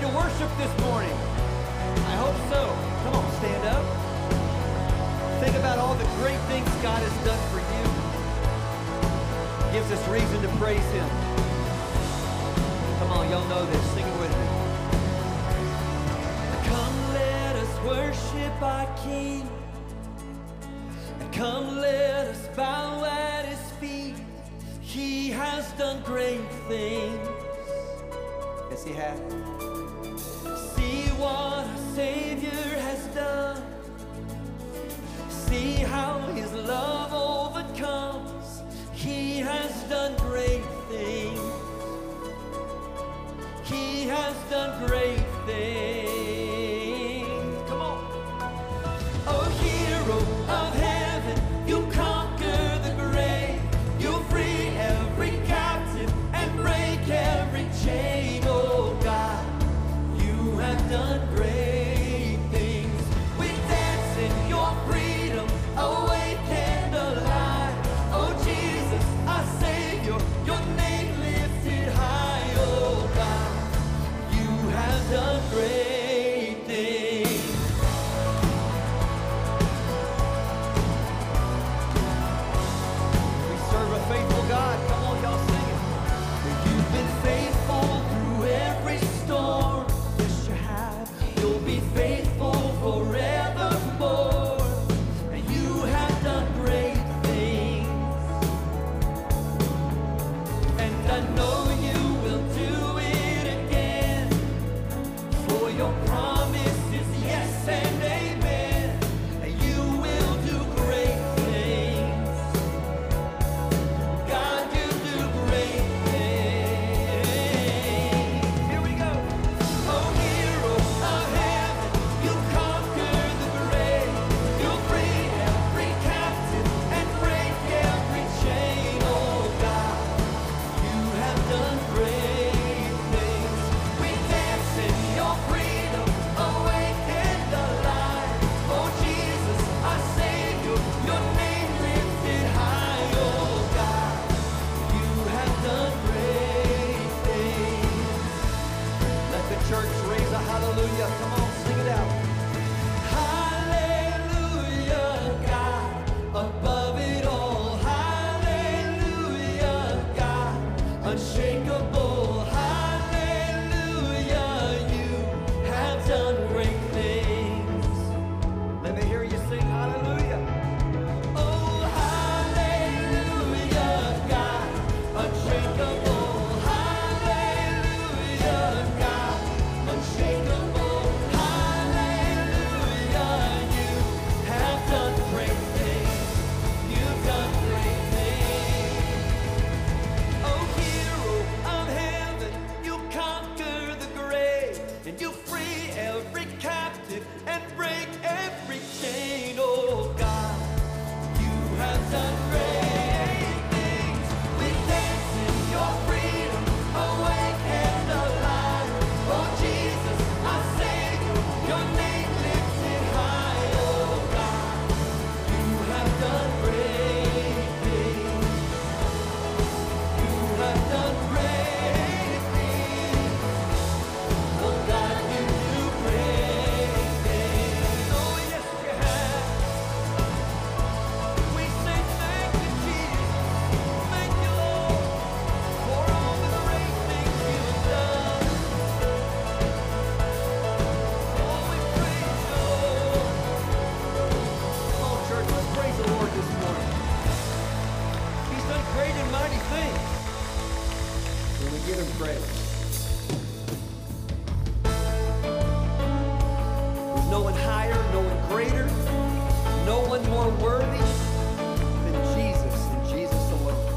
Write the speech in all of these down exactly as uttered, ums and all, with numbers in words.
to worship this morning? I hope so. Come on, stand up. Think about all the great things God has done for you. Gives us reason to praise Him. Come on, y'all know this. Sing it with me. Come, let us worship our King. Come, let us bow at His feet. He has done great things. Yes, He has. See what our Savior has done. See how His love overcomes. He has done great things. He has done great things. Come on. Oh, hero of heaven, you conquer the grave. You free every captive and break every chain. Oh God, you have done great things. We dance in your freedom, awake and alive. Oh Jesus, our Savior, your name lifted high. Oh God, you have done great things. We serve a faithful God. Come on, y'all sing it. You've been faithful through every storm. Yes, you have. You'll be faithful forevermore. And you have done great things. And I know you will do it again. For your promise is yes and amen. And you will do great things. God, you do great things. Here we go. Oh, hero of heaven, you conquer the grave. You free every captive and break every chain. Oh God, you have done great things. We dance in your freedom, awake and alive. Oh Jesus, our Savior, your name lifted high. Oh God, you have done great things. Let the church raise a hallelujah. Come on, sing it out. Hallelujah, God, above it all. Hallelujah, God, unshakable. Hallelujah, you have done great things. Let me hear you sing hallelujah. Oh, hallelujah, God, unshakable. Hallelujah, God, unshakable. Hallelujah, you have done great things. You've done great things. Oh, hero of heaven, you conquer the grave, and you free every captive and break every chain. Oh God, you have done great things. We dance in your freedom, awake and alive. Oh Jesus, our Savior, your name lifted high. Oh God, you have done great things. You have done great things. Oh God, you do great things. Oh yes, you have. We say thank you, Jesus. Thank you, Lord, for all the great things you've done. Oh, we praise you, Lord. Come on, church, let's praise the Lord this morning. He's done great and mighty things. And we give Him praise. There's no one higher, no one greater, no one more worthy than Jesus and Jesus alone.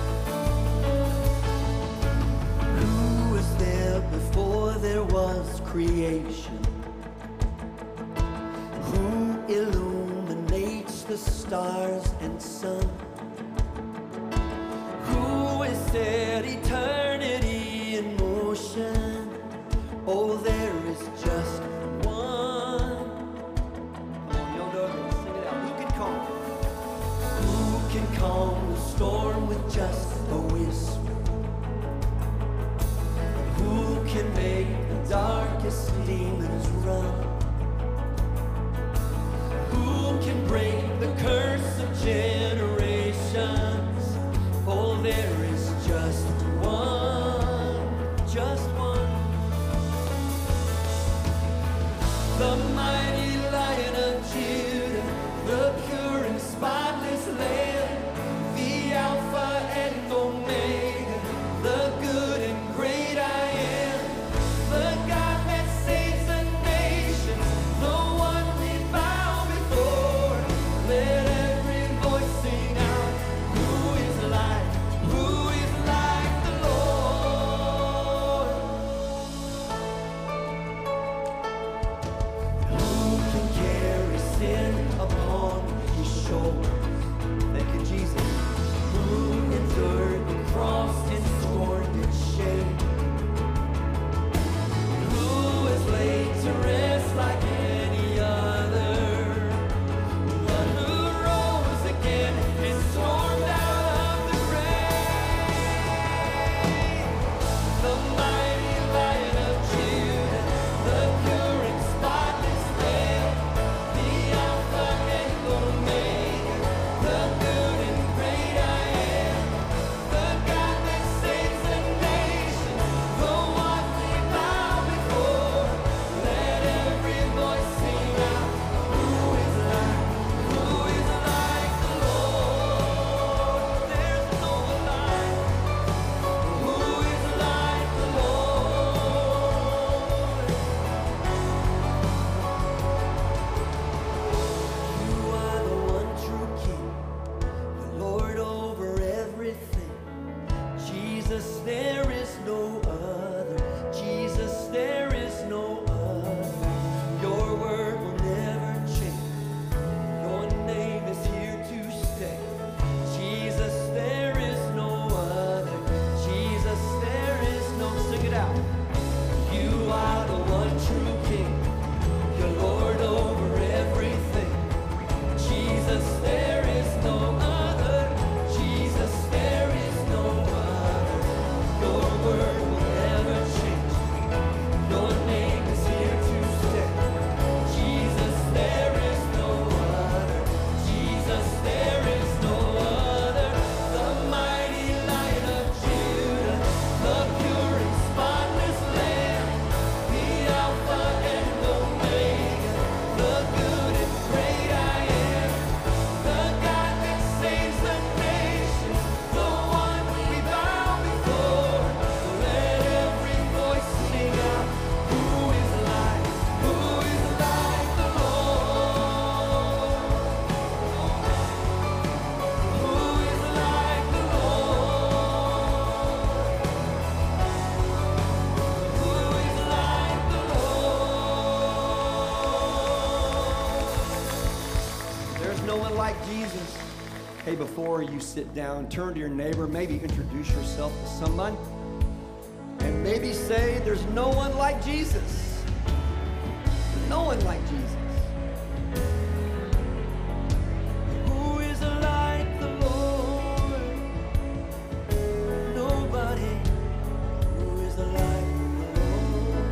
Who was there before there was creation? Who illuminates the stars and sun? Who is set eternity in motion? Oh, there is just one. Come on, you don't know this. Sing it out. Who can calm? Who can calm the storm with just a whisper? Who can make the darkest demons run. Who can break the curse of generations? Oh, there is just one, just one. The mighty Lion of Judah, the pure and spotless Lamb, the Alpha and Omega, the good and great I am, the God that saves the nations, the one we bow before. Let every voice sing out, who is like, who is like the Lord? Who can carry sin upon his shoulders? Thank you, Jesus. Who endured the cross and scorned its shame? Who is laid to rest like any other? One who rose again and stormed out of the grave. The mighty Lion of Judah, the pure and spotless Lamb, the Alpha and Omega, the good and great I am, the God that saves the nations, the one we bow before. Let every voice sing out, who is like, who is like the Lord? There's no one like, who is like the Lord? You are the one true King, the Lord over everything. Jesus, there is no other. Jesus, there is no other. Your word will never change. Your name is here to stay. Jesus, there is no other. Jesus, there is no. Sing it out. You are the one true King. You're Lord over everything. Jesus, there is no other. Jesus, there is no other. Your word will never change. Your name is here to stay. Jesus, there is no other. Jesus, there is no other. The mighty Lion of Judah, the pure and spotless Lamb, the Alpha and Omega, the good and great I am, the God that saves the nations, the one we bow before. Let every voice sing out, who is like, who is like the Lord? Who is like the Lord? Who is like the Lord? There's no one like Jesus. Hey, before you sit down, turn to your neighbor, maybe introduce yourself to someone, and maybe say, there's no one like Jesus. No one like Jesus. Who is like the Lord? Nobody. Who is like the Lord?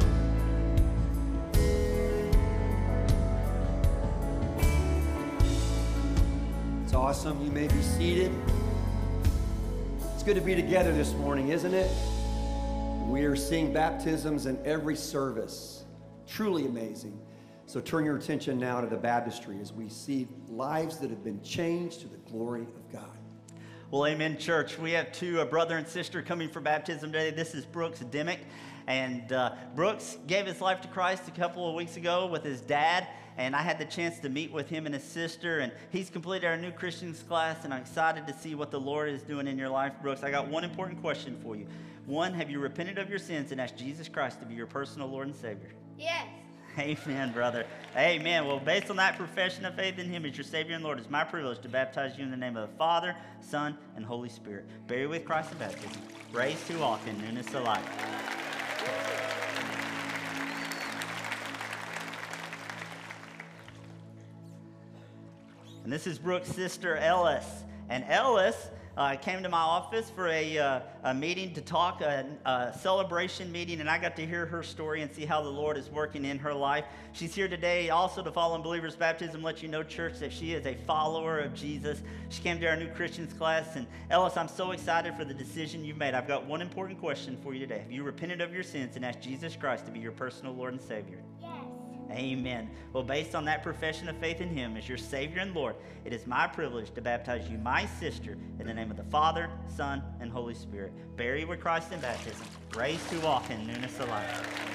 It's awesome. You may be seated. It's good to be together this morning, isn't it? We are seeing baptisms in every service. Truly amazing. So turn your attention now to the baptistry as we see lives that have been changed to the glory of God. Well, amen, church. We have two, a brother and sister coming for baptism today. This is Brooks Dimmick. And uh, Brooks gave his life to Christ a couple of weeks ago with his dad. And I had the chance to meet with him and his sister. And he's completed our new Christians class. And I'm excited to see what the Lord is doing in your life, Brooks. I got one important question for you. One, have you repented of your sins and asked Jesus Christ to be your personal Lord and Savior? Yes. Amen, brother. Amen. Well, based on that profession of faith in him as your Savior and Lord, it's my privilege to baptize you in the name of the Father, Son, and Holy Spirit. Buried with Christ in baptism, raised to walk in newness of life. And this is Brooks' sister, Ellis. And Ellis uh, came to my office for a, uh, a meeting to talk, a, a celebration meeting, and I got to hear her story and see how the Lord is working in her life. She's here today also to Fallen Believers Baptism, let you know, church, that she is a follower of Jesus. She came to our New Christians class, and Ellis, I'm so excited for the decision you've made. I've got one important question for you today. Have you repented of your sins and asked Jesus Christ to be your personal Lord and Savior? Yes. Amen. Well, based on that profession of faith in Him as your Savior and Lord, it is my privilege to baptize you, my sister, in the name of the Father, Son, and Holy Spirit. Buried with Christ in baptism, raised to walk in newness of life.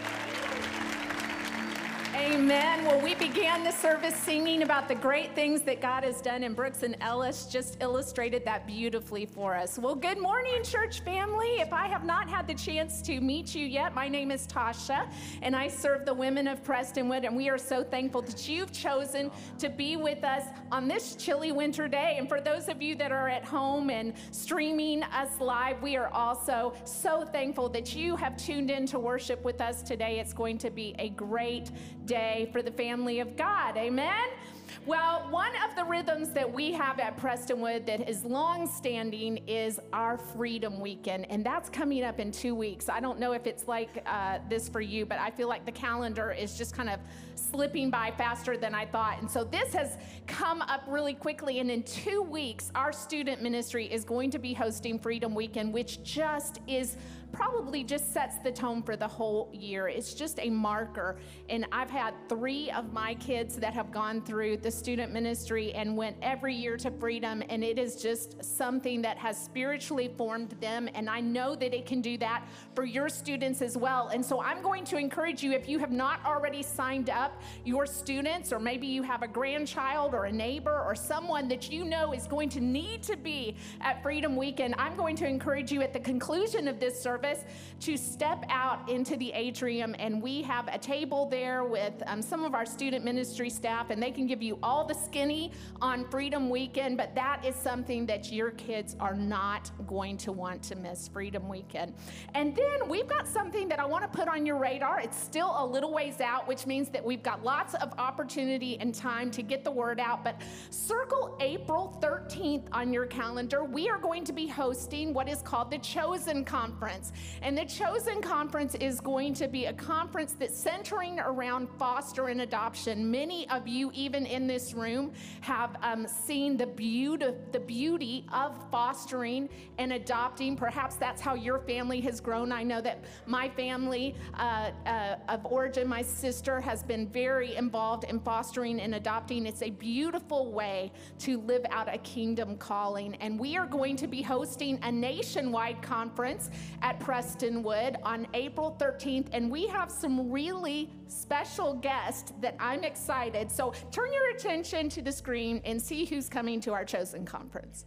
Amen. Well, we began the service singing about the great things that God has done, and Brooks and Ellis just illustrated that beautifully for us. Well, good morning, church family. If I have not had the chance to meet you yet, my name is Tasha, and I serve the women of Prestonwood, and we are so thankful that you've chosen to be with us on this chilly winter day. And for those of you that are at home and streaming us live, we are also so thankful that you have tuned in to worship with us today. It's going to be a great day for the family of God. Amen. Well, one of the rhythms that we have at Prestonwood that is long-standing is our Freedom Weekend, and that's coming up in two weeks. I don't know if it's like uh, this for you, but I feel like the calendar is just kind of slipping by faster than I thought. And so this has come up really quickly, and in two weeks, our student ministry is going to be hosting Freedom Weekend, which just is probably just sets the tone for the whole year. It's just a marker. And I've had three of my kids that have gone through the student ministry and went every year to Freedom, and it is just something that has spiritually formed them, and I know that it can do that for your students as well. And so I'm going to encourage you, if you have not already signed up your students, or maybe you have a grandchild or a neighbor or someone that you know is going to need to be at Freedom Weekend, I'm going to encourage you at the conclusion of this service to step out into the atrium, and we have a table there with um, some of our student ministry staff, and they can give you all the skinny on Freedom Weekend, but that is something that your kids are not going to want to miss, Freedom Weekend. And then we've got something that I want to put on your radar. It's still a little ways out, which means that we've got lots of opportunity and time to get the word out, but circle April thirteenth on your calendar. We are going to be hosting what is called the Chosen Conference. And the Chosen Conference is going to be a conference that's centering around foster and adoption. Many of you, even in this room, have um, seen the beauty, the beauty of fostering and adopting. Perhaps that's how your family has grown. I know that my family uh, uh, of origin, my sister, has been very involved in fostering and adopting. It's a beautiful way to live out a kingdom calling. And we are going to be hosting a nationwide conference at Prestonwood on April thirteenth, and we have some really special guests that I'm excited. So turn your attention to the screen and see who's coming to our Chosen Conference.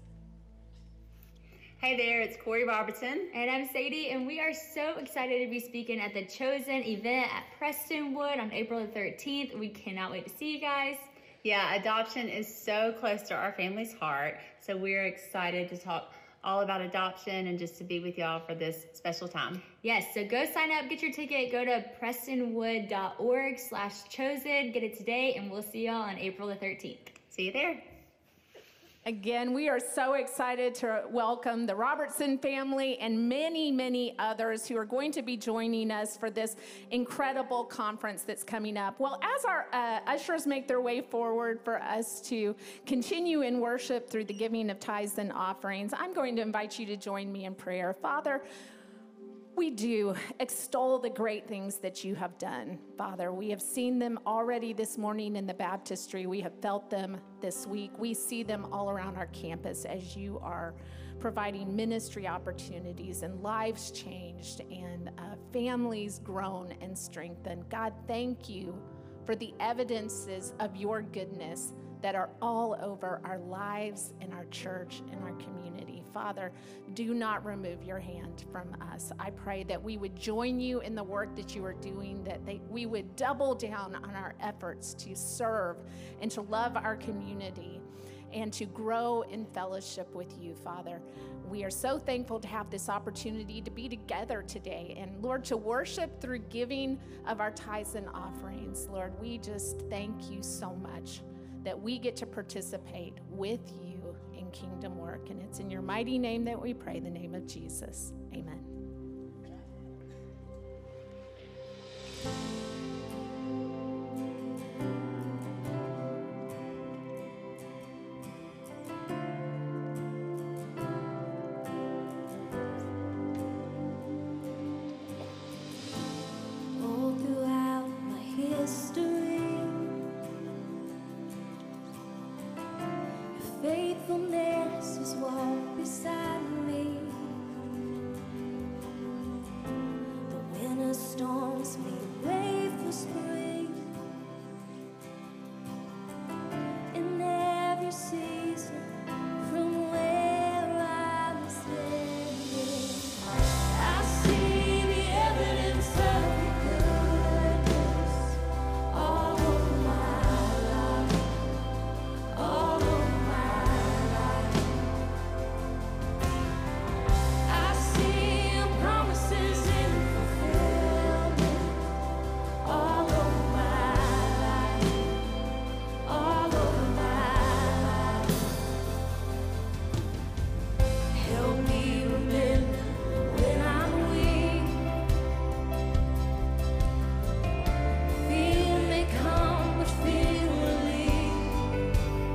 Hey there, it's Corey Robertson. And I'm Sadie, and we are so excited to be speaking at the Chosen event at Prestonwood on April the thirteenth. We cannot wait to see you guys. Yeah, adoption is so close to our family's heart, so we're excited to talk all about adoption and just to be with y'all for this special time. Yes, so go sign up, get your ticket, go to prestonwood.org slash chosen, get it today, and we'll see y'all on April the thirteenth. See you there. Again, we are so excited to welcome the Robertson family and many, many others who are going to be joining us for this incredible conference that's coming up. Well, as our uh, ushers make their way forward for us to continue in worship through the giving of tithes and offerings, I'm going to invite you to join me in prayer. Father, we do extol the great things that you have done, Father. We have seen them already this morning in the baptistry. We have felt them this week. We see them all around our campus as you are providing ministry opportunities and lives changed and uh, families grown and strengthened. God, thank you for the evidences of your goodness that are all over our lives and our church and our community. Father, do not remove your hand from us. I pray that we would join you in the work that you are doing, that they, we would double down on our efforts to serve and to love our community and to grow in fellowship with you, Father. We are so thankful to have this opportunity to be together today and, Lord, to worship through giving of our tithes and offerings. Lord, we just thank you so much that we get to participate with you in kingdom work. And it's in your mighty name that we pray, the name of Jesus. Amen. All throughout my history, your faithfulness has walked beside me. The winter storms made way for spring. In every season, from where I'm standing, I see the evidence of your goodness all over my life, all over my life. I see your promises in fulfillment all over my life, all over my life. Help me remember when I'm weak. Fear may come, but fear will leave.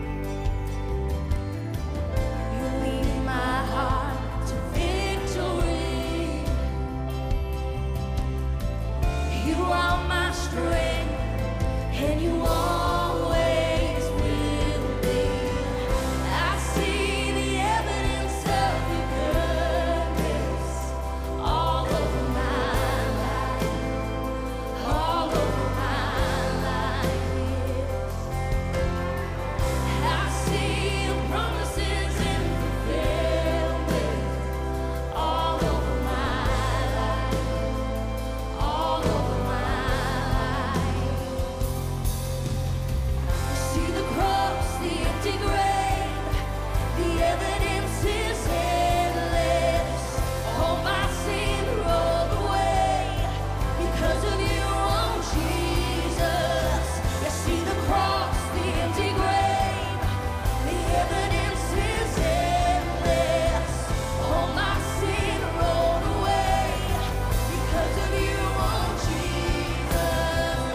You lead my heart to victory. You are my strength, and you always will be. I see the evidence of your goodness all over my life, all over my life. I see your promises in fulfillment all over my life, all over my life. See the cross, the empty grave, the evidence is endless. All my sin rolled away because of you, oh Jesus. You see the cross, the empty grave, the evidence is endless. All my sin rolled away because of you, oh Jesus.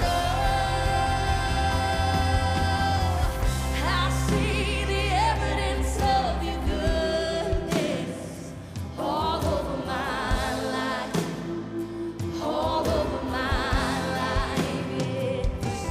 I see the evidence of your goodness all over my life, all over my life. Yes.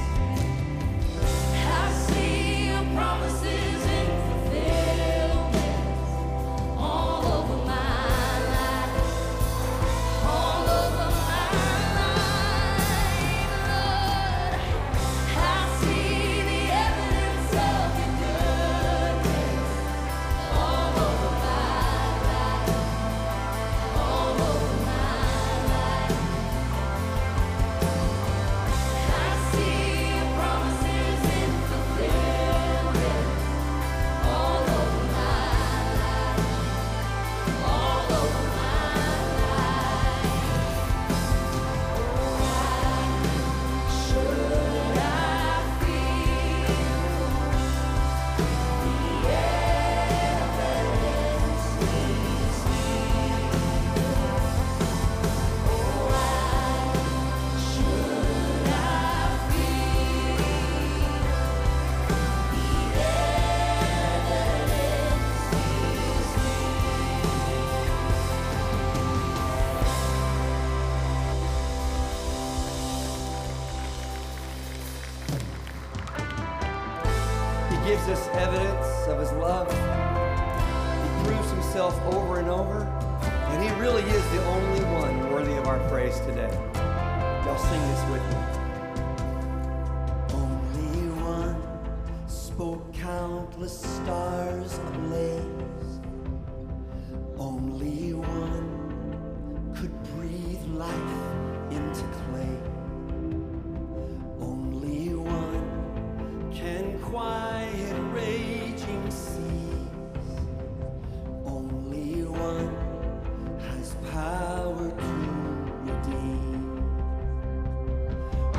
I see your promises in fulfillment all over my life, all over my life, Lord. I see the evidence of your goodness all over my life, all over my life. I see your promises in fulfillment all over my life, all over my life. Should I feel the evidence leads me? Oh, why should I feel the evidence leads He gives us evidence of his love. He proves himself over and over. And he really is the only one worthy of our praise today. Y'all sing this with me. Only one spoke countless stars ablaze. Only one could breathe life into clay. Only one can quiet raging seas. Only one has power to redeem.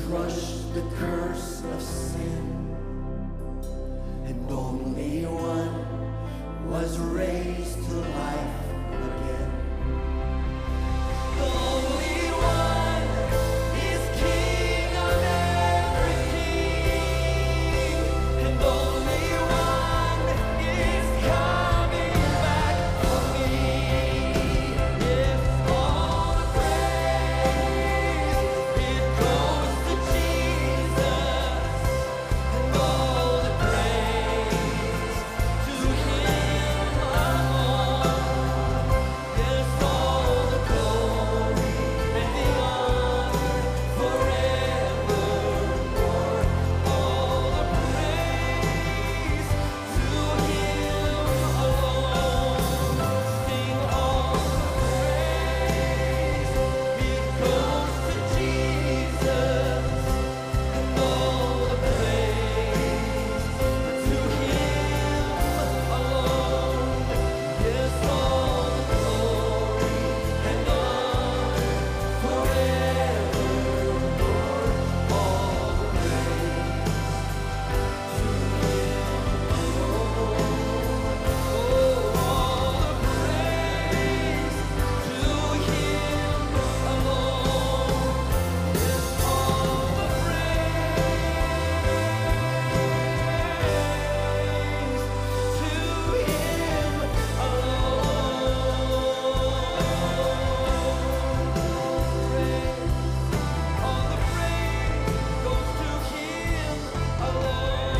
crushed the curse of sin, and only one was raised to life again. The only one is King of every king, and only one is coming back for me. If all the praise it goes to Jesus, and all the praise to Him alone. Yes, all the glory and the honor forevermore. All the praise to Him alone. Sing all the praise, it goes to Jesus, and all the praise to Him alone. Yes, all the glory and honor forevermore. All the praise to Him alone. Oh, all the praise to Him alone. Yes, all the praise to Him alone. All the praise goes to Him alone.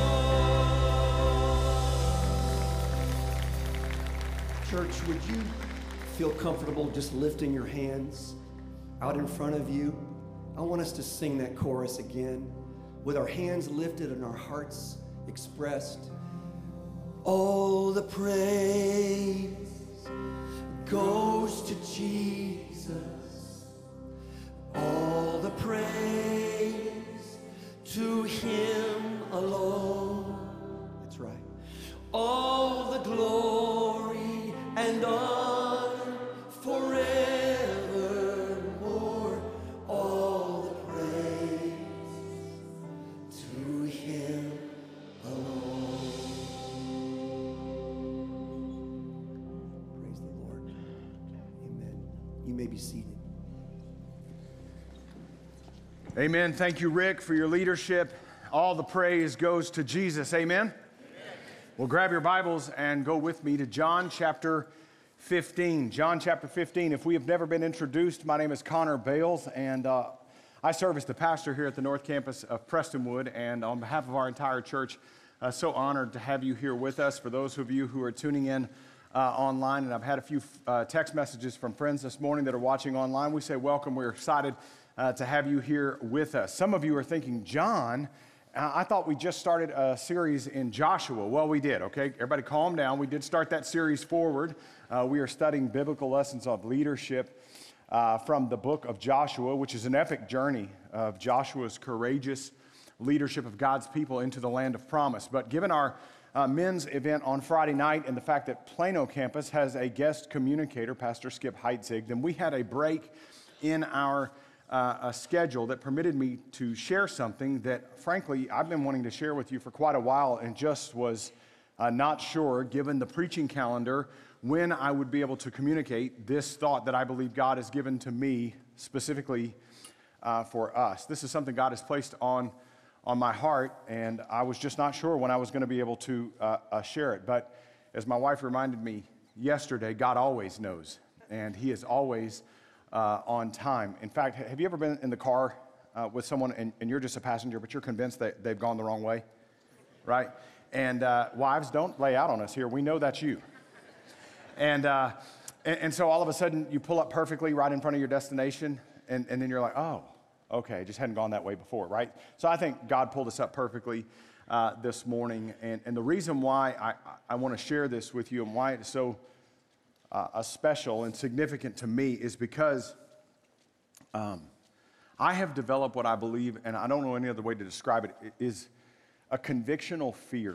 Church, would you feel comfortable just lifting your hands out in front of you? I want us to sing that chorus again with our hands lifted and our hearts expressed. All the praise goes to Jesus. All the praise to Him alone. That's right. All the glory and honor forevermore. All the praise to Him alone. Praise the Lord. Amen. You may be seated. Amen. Thank you, Rick, for your leadership. All the praise goes to Jesus. Amen. Well, grab your Bibles and go with me to John chapter fifteen. John chapter fifteen. If we have never been introduced, my name is Connor Bales, and uh, I serve as the pastor here at the North Campus of Prestonwood. And on behalf of our entire church, uh, so honored to have you here with us. For those of you who are tuning in uh, online, and I've had a few uh, text messages from friends this morning that are watching online, we say welcome. We're excited uh, to have you here with us. Some of you are thinking, John, Uh, I thought we just started a series in Joshua. Well, we did, okay? Everybody calm down. We did start that series forward. Uh, we are studying biblical lessons of leadership uh, from the book of Joshua, which is an epic journey of Joshua's courageous leadership of God's people into the land of promise. But given our uh, men's event on Friday night and the fact that Plano campus has a guest communicator, Pastor Skip Heitzig, then we had a break in our Uh, a schedule that permitted me to share something that, frankly, I've been wanting to share with you for quite a while and just was uh, not sure, given the preaching calendar, when I would be able to communicate this thought that I believe God has given to me specifically uh, for us. This is something God has placed on, on my heart, and I was just not sure when I was going to be able to uh, uh, share it. But as my wife reminded me yesterday, God always knows, and He is always Uh, on time. In fact, have you ever been in the car uh, with someone and, and you're just a passenger, but you're convinced that they've gone the wrong way, right? And uh, wives, don't lay out on us here. We know that's you. And, uh, and and so all of a sudden you pull up perfectly right in front of your destination, and, and then you're like, oh, okay, just hadn't gone that way before, right? So I think God pulled us up perfectly uh, this morning, and, and the reason why I, I want to share this with you and why it's so Uh, a special and significant to me is because um, I have developed what I believe, and I don't know any other way to describe it, it is a convictional fear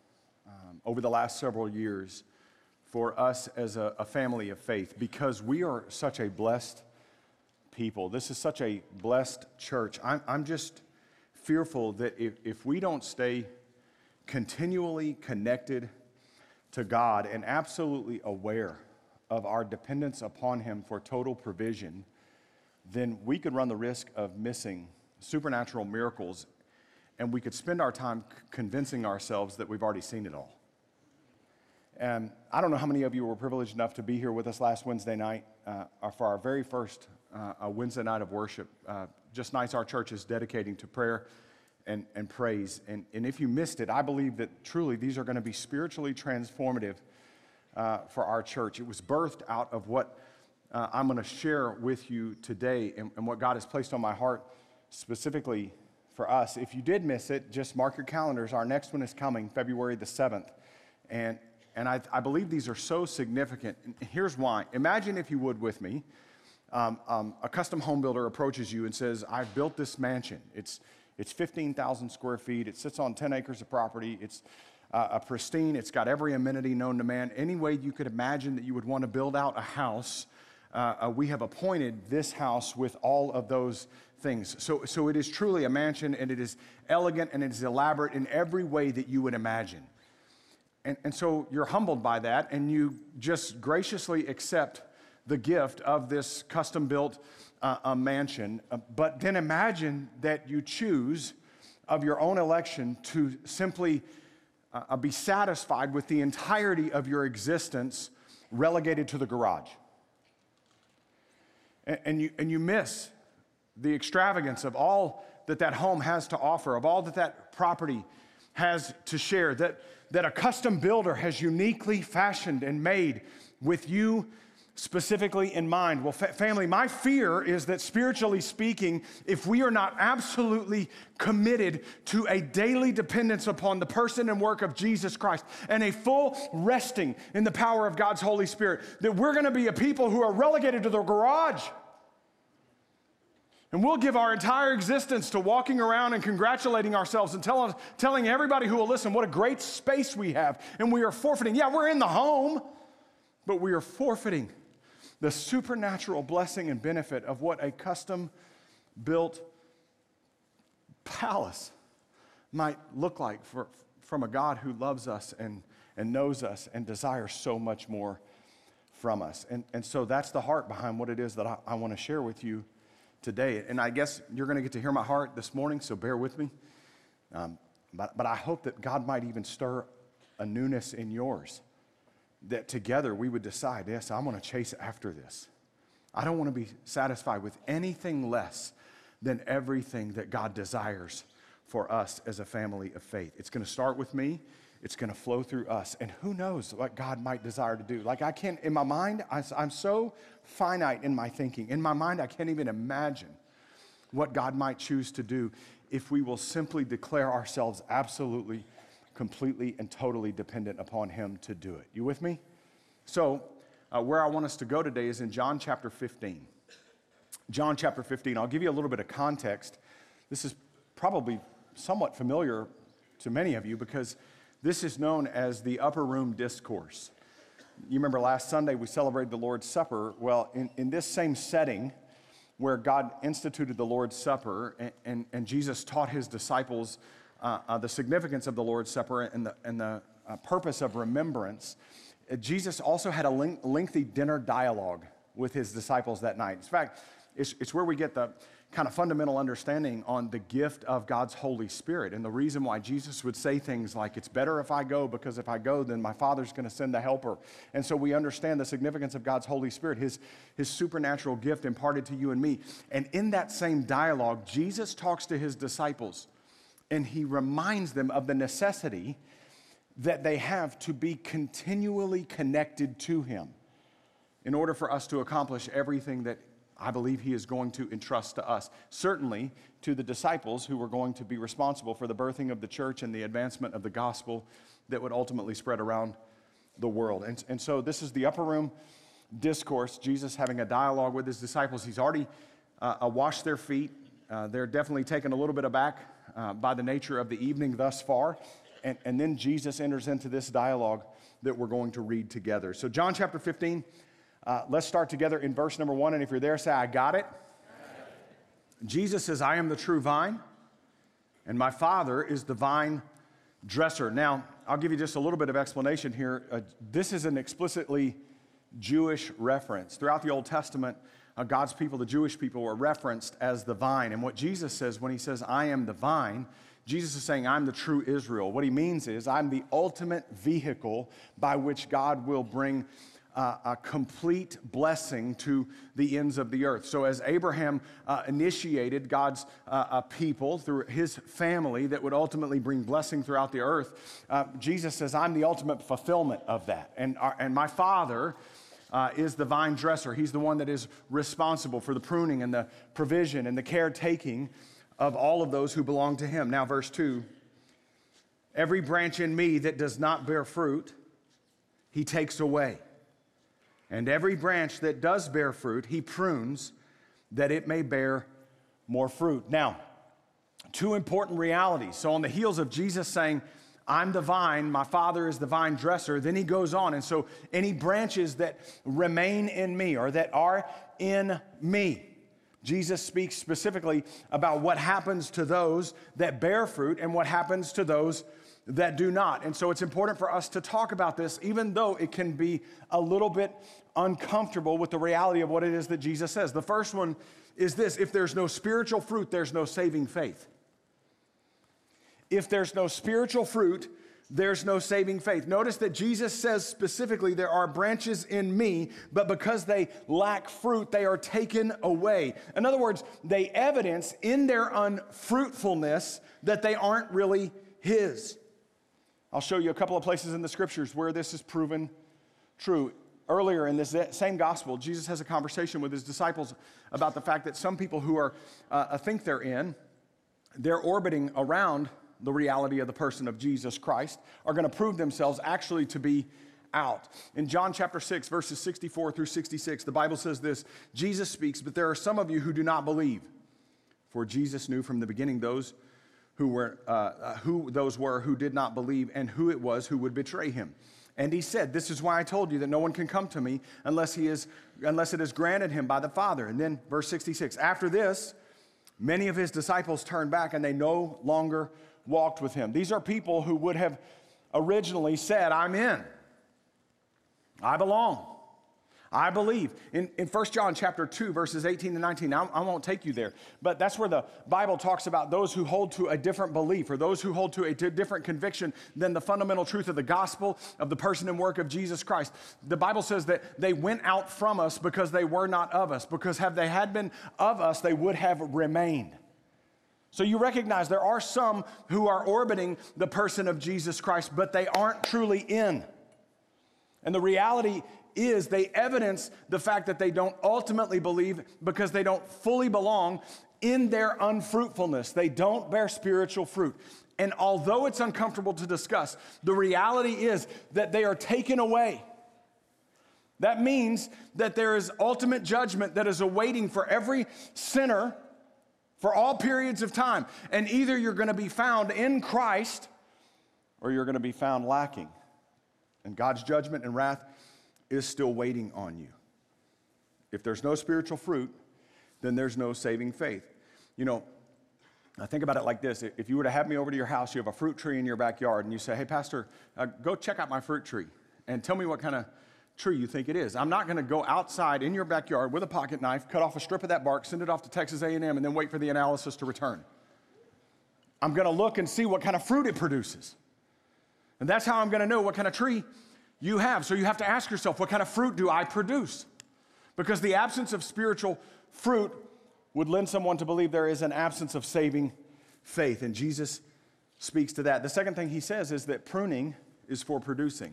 um, over the last several years for us as a, a family of faith, because we are such a blessed people. This is such a blessed church. I'm, I'm just fearful that if, if we don't stay continually connected to God and absolutely aware of our dependence upon Him for total provision, then we could run the risk of missing supernatural miracles, and we could spend our time c- convincing ourselves that we've already seen it all. And I don't know how many of you were privileged enough to be here with us last Wednesday night uh, for our very first uh, a Wednesday night of worship. Uh, just nights our church is dedicating to prayer and, and praise. And, and if you missed it, I believe that truly these are going to be spiritually transformative uh, for our church. It was birthed out of what uh, I'm going to share with you today and, and what God has placed on my heart specifically for us. If you did miss it, just mark your calendars. Our next one is coming February the seventh. And And I, I believe these are so significant. And here's why. Imagine, if you would, with me, um, um, a custom home builder approaches you and says, I've built this mansion. It's, it's fifteen thousand square feet. It sits on ten acres of property. It's uh, a pristine. It's got every amenity known to man. Any way you could imagine that you would want to build out a house, uh, uh, we have appointed this house with all of those things. So, so it is truly a mansion, and it is elegant, and it is elaborate in every way that you would imagine. And, and so you're humbled by that, and you just graciously accept the gift of this custom-built uh, a mansion. Uh, but then imagine that you choose of your own election to simply uh, be satisfied with the entirety of your existence relegated to the garage. And, and, you, and you miss the extravagance of all that that home has to offer, of all that that property has to share, that that a custom builder has uniquely fashioned and made with you specifically in mind. Well, fa- family, my fear is that spiritually speaking, if we are not absolutely committed to a daily dependence upon the person and work of Jesus Christ and a full resting in the power of God's Holy Spirit, that we're going to be a people who are relegated to the garage. And we'll give our entire existence to walking around and congratulating ourselves and tell, telling everybody who will listen what a great space we have. And we are forfeiting. Yeah, we're in the home, but we are forfeiting the supernatural blessing and benefit of what a custom-built palace might look like for, from a God who loves us and, and knows us and desires so much more from us. And, and so that's the heart behind what it is that I, I want to share with you today. And I guess you're going to get to hear my heart this morning, so bear with me. Um, but, but I hope that God might even stir a newness in yours, that together we would decide, yes, I want to chase after this. I don't want to be satisfied with anything less than everything that God desires for us as a family of faith. It's going to start with me. It's going to flow through us. And who knows what God might desire to do. Like I can't, in my mind, I, I'm so finite in my thinking. In my mind, I can't even imagine what God might choose to do if we will simply declare ourselves absolutely, completely, and totally dependent upon Him to do it. You with me? So uh, where I want us to go today is in John chapter fifteen. John chapter fifteen. I'll give you a little bit of context. This is probably somewhat familiar to many of you because this is known as the Upper Room Discourse. You remember last Sunday we celebrated the Lord's Supper. Well, in, in this same setting where God instituted the Lord's Supper and, and, and Jesus taught His disciples uh, uh, the significance of the Lord's Supper and the, and the uh, purpose of remembrance, uh, Jesus also had a len- lengthy dinner dialogue with His disciples that night. In fact, it's, it's where we get the kind of fundamental understanding on the gift of God's Holy Spirit and the reason why Jesus would say things like, it's better if I go, because if I go, then my Father's going to send the helper. And so we understand the significance of God's Holy Spirit, his, his supernatural gift imparted to you and me. And in that same dialogue, Jesus talks to His disciples and He reminds them of the necessity that they have to be continually connected to Him in order for us to accomplish everything that I believe He is going to entrust to us, certainly to the disciples who were going to be responsible for the birthing of the church and the advancement of the gospel that would ultimately spread around the world. And, and so this is the Upper Room Discourse, Jesus having a dialogue with His disciples. He's already uh, washed their feet. Uh, they're definitely taken a little bit aback uh, by the nature of the evening thus far. And, and then Jesus enters into this dialogue that we're going to read together. So John chapter fifteen, Uh, let's start together in verse number one, and if you're there, say, I got it. Jesus says, I am the true vine, and my Father is the vine dresser. Now, I'll give you just a little bit of explanation here. Uh, this is an explicitly Jewish reference. Throughout the Old Testament, uh, God's people, the Jewish people, were referenced as the vine. And what Jesus says when he says, I am the vine, Jesus is saying, I'm the true Israel. What he means is, I'm the ultimate vehicle by which God will bring Uh, a complete blessing to the ends of the earth. So as Abraham uh, initiated God's uh, uh, people through his family that would ultimately bring blessing throughout the earth, uh, Jesus says, I'm the ultimate fulfillment of that. And, our, and my Father uh, is the vine dresser. He's the one that is responsible for the pruning and the provision and the caretaking of all of those who belong to him. Now, verse two, every branch in me that does not bear fruit, he takes away. And every branch that does bear fruit, he prunes that it may bear more fruit. Now, two important realities. So on the heels of Jesus saying, I'm the vine, my Father is the vine dresser, then he goes on. And so any branches that remain in me or that are in me, Jesus speaks specifically about what happens to those that bear fruit and what happens to those that do not. And so it's important for us to talk about this, even though it can be a little bit uncomfortable with the reality of what it is that Jesus says. The first one is this: if there's no spiritual fruit, there's no saving faith. If there's no spiritual fruit, there's no saving faith. Notice that Jesus says specifically, there are branches in me, but because they lack fruit, they are taken away. In other words, they evidence in their unfruitfulness that they aren't really his. I'll show you a couple of places in the scriptures where this is proven true. Earlier in this same gospel, Jesus has a conversation with his disciples about the fact that some people who are, uh, think they're in, they're orbiting around the reality of the person of Jesus Christ, are going to prove themselves actually to be out. In John chapter six, verses sixty-four through sixty-six, the Bible says this: Jesus speaks, but there are some of you who do not believe. For Jesus knew from the beginning those who were, uh, who those were who did not believe, and who it was who would betray him. And he said, this is why I told you that no one can come to me unless he is, unless it is granted him by the Father. And then verse sixty-six, after this, many of his disciples turned back and they no longer walked with him. These are people who would have originally said, I'm in. I belong. I believe. In, in First John chapter two, verses eighteen to nineteen, I, I won't take you there, but that's where the Bible talks about those who hold to a different belief or those who hold to a t- different conviction than the fundamental truth of the gospel of the person and work of Jesus Christ. The Bible says that they went out from us because they were not of us, because had they had been of us, they would have remained. So you recognize there are some who are orbiting the person of Jesus Christ, but they aren't truly in. And the reality is they evidence the fact that they don't ultimately believe because they don't fully belong in their unfruitfulness. They don't bear spiritual fruit. And although it's uncomfortable to discuss, the reality is that they are taken away. That means that there is ultimate judgment that is awaiting for every sinner for all periods of time. And either you're going to be found in Christ or you're going to be found lacking. And God's judgment and wrath is still waiting on you. If there's no spiritual fruit, then there's no saving faith. You know, I think about it like this. If you were to have me over to your house, you have a fruit tree in your backyard, and you say, hey, Pastor, uh, go check out my fruit tree and tell me what kind of tree you think it is. I'm not going to go outside in your backyard with a pocket knife, cut off a strip of that bark, send it off to Texas A and M, and then wait for the analysis to return. I'm going to look and see what kind of fruit it produces. And that's how I'm going to know what kind of tree you have. So you have to ask yourself, what kind of fruit do I produce? Because the absence of spiritual fruit would lend someone to believe there is an absence of saving faith. And Jesus speaks to that. The second thing he says is that pruning is for producing.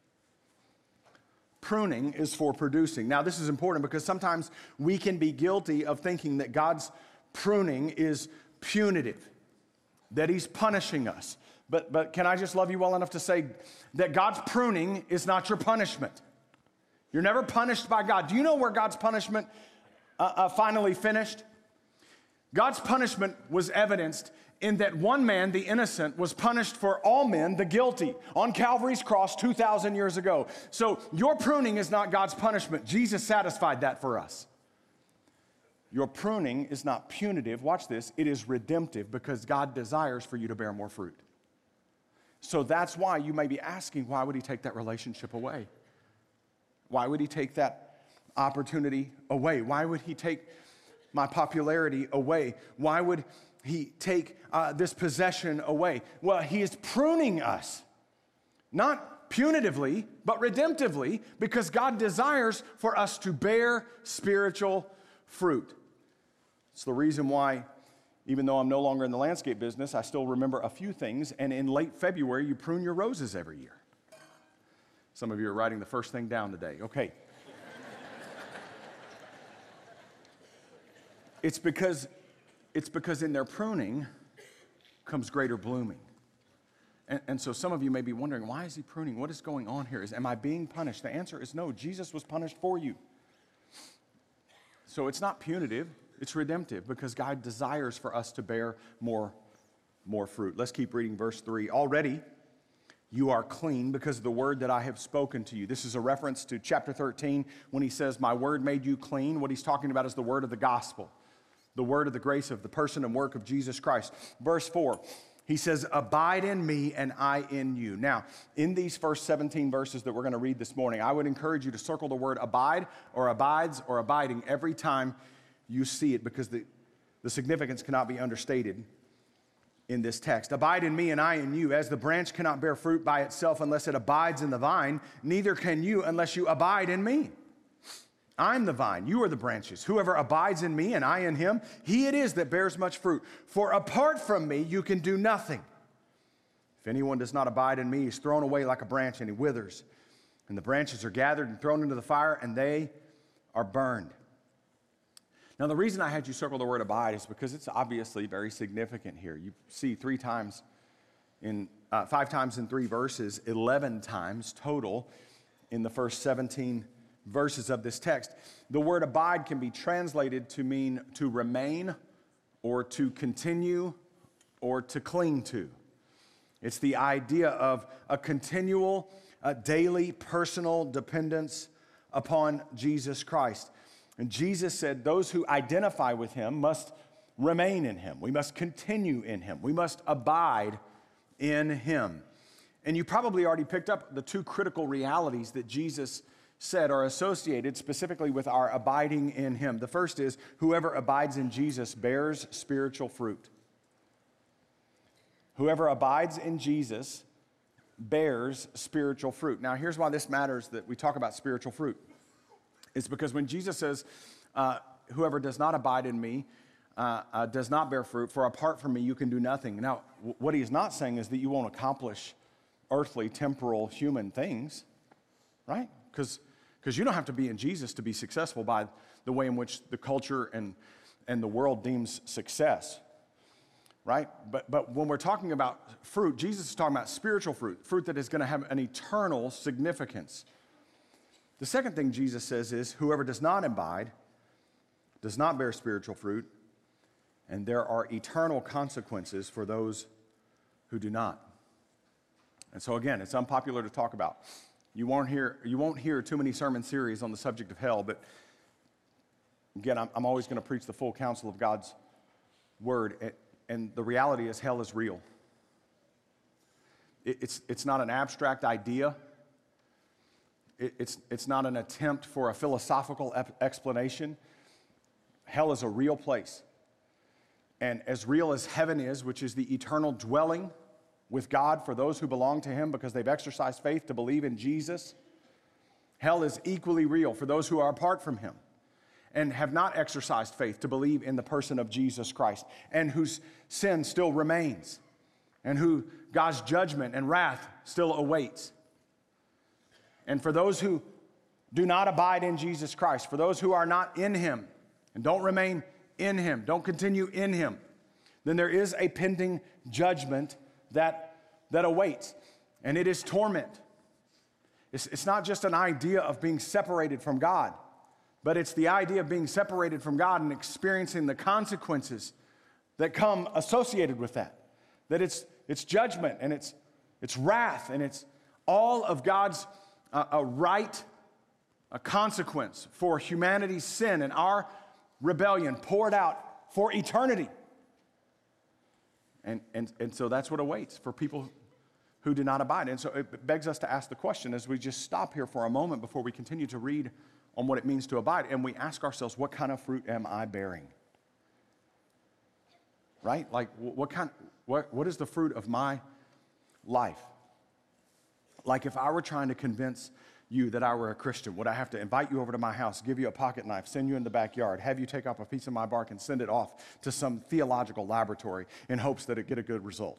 Pruning is for producing. Now, this is important because sometimes we can be guilty of thinking that God's pruning is punitive, that he's punishing us. But, but can I just love you well enough to say that God's pruning is not your punishment? You're never punished by God. Do you know where God's punishment uh, uh, finally finished? God's punishment was evidenced in that one man, the innocent, was punished for all men, the guilty, on Calvary's cross two thousand years ago. So your pruning is not God's punishment. Jesus satisfied that for us. Your pruning is not punitive. Watch this. It is redemptive because God desires for you to bear more fruit. So that's why you may be asking, why would he take that relationship away? Why would he take that opportunity away? Why would he take my popularity away? Why would he take uh, this possession away? Well, he is pruning us, not punitively, but redemptively, because God desires for us to bear spiritual fruit. It's the reason why, even though I'm no longer in the landscape business, I still remember a few things, and in late February, you prune your roses every year. Some of you are writing the first thing down today. Okay. It's because, it's because in their pruning comes greater blooming. And, and so some of you may be wondering, why is he pruning? What is going on here? Is, am I being punished? The answer is no. Jesus was punished for you. So it's not punitive. It's redemptive because God desires for us to bear more, more fruit. Let's keep reading verse three. Already you are clean because of the word that I have spoken to you. This is a reference to chapter thirteen when he says, my word made you clean. What he's talking about is the word of the gospel, the word of the grace of the person and work of Jesus Christ. Verse four, he says, abide in me and I in you. Now, in these first seventeen verses that we're going to read this morning, I would encourage you to circle the word abide or abides or abiding every time you see it because the, the significance cannot be understated in this text. Abide in me and I in you. As the branch cannot bear fruit by itself unless it abides in the vine, neither can you unless you abide in me. I'm the vine, you are the branches. Whoever abides in me and I in him, he it is that bears much fruit. For apart from me, you can do nothing. If anyone does not abide in me, he's thrown away like a branch and he withers. And the branches are gathered and thrown into the fire and they are burned. Now, the reason I had you circle the word abide is because it's obviously very significant here. You see three times in, uh, five times in three verses, eleven times total in the first seventeen verses of this text. The word abide can be translated to mean to remain or to continue or to cling to. It's the idea of a continual, uh, daily, personal dependence upon Jesus Christ. And Jesus said those who identify with him must remain in him. We must continue in him. We must abide in him. And you probably already picked up the two critical realities that Jesus said are associated specifically with our abiding in him. The first is whoever abides in Jesus bears spiritual fruit. Whoever abides in Jesus bears spiritual fruit. Now, here's why this matters that we talk about spiritual fruit. It's because when Jesus says, uh, whoever does not abide in me uh, uh, does not bear fruit, for apart from me you can do nothing. Now, w- what he's not saying is that you won't accomplish earthly, temporal, human things, right? Because because you don't have to be in Jesus to be successful by the way in which the culture and, and the world deems success, right? But, but when we're talking about fruit, Jesus is talking about spiritual fruit, fruit that is going to have an eternal significance. The second thing Jesus says is, whoever does not abide does not bear spiritual fruit, and there are eternal consequences for those who do not. And so again, it's unpopular to talk about. You won't hear, you won't hear too many sermon series on the subject of hell, but again, I'm, I'm always going to preach the full counsel of God's word, and the reality is hell is real. It, it's, it's not an abstract idea. It's, it's not an attempt for a philosophical ep- explanation. Hell is a real place. And as real as heaven is, which is the eternal dwelling with God for those who belong to him because they've exercised faith to believe in Jesus, hell is equally real for those who are apart from him and have not exercised faith to believe in the person of Jesus Christ and whose sin still remains and who God's judgment and wrath still awaits. And for those who do not abide in Jesus Christ, for those who are not in him and don't remain in him, don't continue in him, then there is a pending judgment that, that awaits. And it is torment. It's, it's not just an idea of being separated from God, but it's the idea of being separated from God and experiencing the consequences that come associated with that. That it's, it's judgment and it's, it's wrath and it's all of God's a, a right, a consequence for humanity's sin and our rebellion poured out for eternity. And, and, and so that's what awaits for people who do not abide. And so it begs us to ask the question as we just stop here for a moment before we continue to read on what it means to abide, and we ask ourselves, what kind of fruit am I bearing? Right? Like, what kind, what, what is the fruit of my life? Like, if I were trying to convince you that I were a Christian, would I have to invite you over to my house, give you a pocket knife, send you in the backyard, have you take off a piece of my bark and send it off to some theological laboratory in hopes that it get a good result?